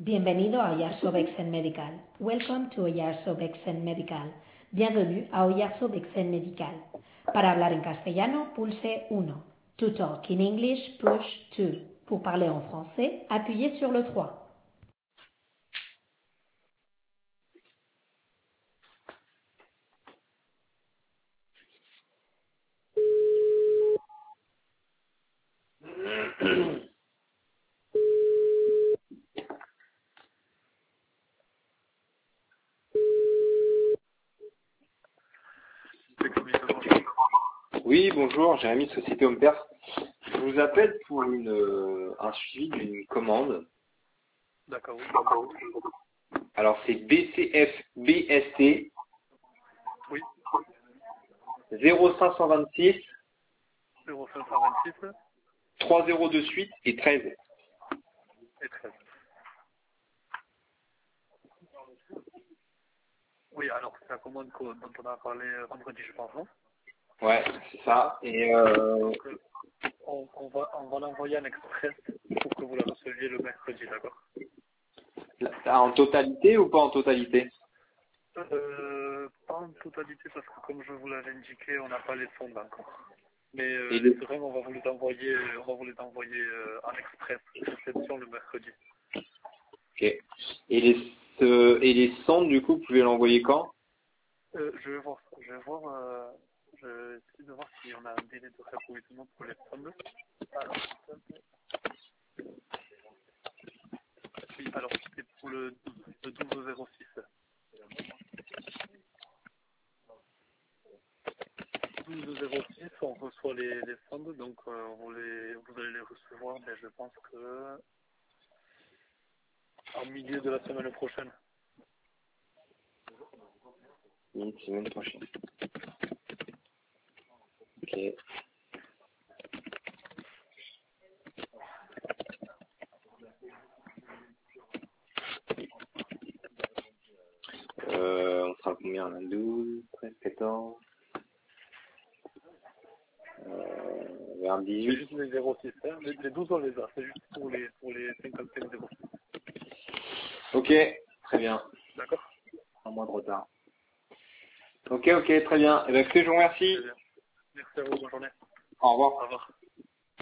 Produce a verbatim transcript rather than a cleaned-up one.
Bienvenido a Oyarzo Vexen Medical. Welcome to Oyarzo Vexen Medical. Bienvenue à Oyarzo Vexen Medical. Para hablar en castellano, pulse uno. To talk in English, push two. Pour parler en français, appuyez sur le trois. Oui, bonjour, Jérémy de Société Home Perf. Je vous appelle pour une, euh, un suivi d'une commande. D'accord, oui. Alors c'est B C F B S T Oui, zéro cinq cent vingt-six zéro cinq cent vingt-six trois zéro deux suite et treize. et treize. Oui, alors c'est la commande co- dont on a parlé euh, vendredi, je pense, non? Ouais, c'est ça. Et euh, Donc, euh, on, on va, on va l'envoyer en express pour que vous la receviez le mercredi, d'accord? en totalité ou pas en totalité? Euh, pas en totalité parce que comme je vous l'avais indiqué, on n'a pas les sondes encore. Mais euh, Et les les, seringues, on va vous les envoyer, on va vous les envoyer euh, en express, réception le mercredi. ok. Et les, euh, et les sondes, du coup, vous pouvez l'envoyer quand? Euh, je vais voir ça. Je vais voir, euh, je vais essayer de voir si on a un délai de réapprovisionnement pour les sondes. Alors, oui, alors c'était pour le douze, le douze zéro six. douze zéro six, on reçoit les, les sondes, donc euh, vous, les, vous allez les recevoir, mais je pense que en milieu de la semaine prochaine. Une semaine prochaine. Ok. Euh, on sera combien là? douze, treize, quatorze, euh, vers C'est dix-huit. juste les zéro six, hein. les, les douze on les a, c'est juste pour les, pour les cinquante-cinq zéro six. Ok, très bien. D'accord? Un mois de retard. Ok, ok, très bien. Eh bien, écoutez, je vous remercie. Très bien. Merci à vous, bonne journée. Au revoir. Au revoir.